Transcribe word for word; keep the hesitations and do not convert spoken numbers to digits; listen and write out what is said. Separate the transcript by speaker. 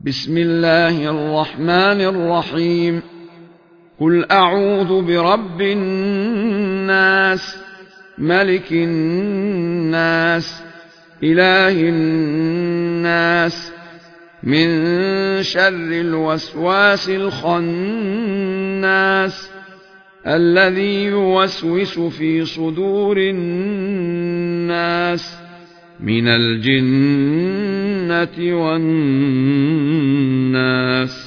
Speaker 1: بسم الله الرحمن الرحيم. قل أعوذ برب الناس، ملك الناس، إله الناس، من شر الوسواس الخناس الذي يوسوس في صدور الناس من الجنة والناس.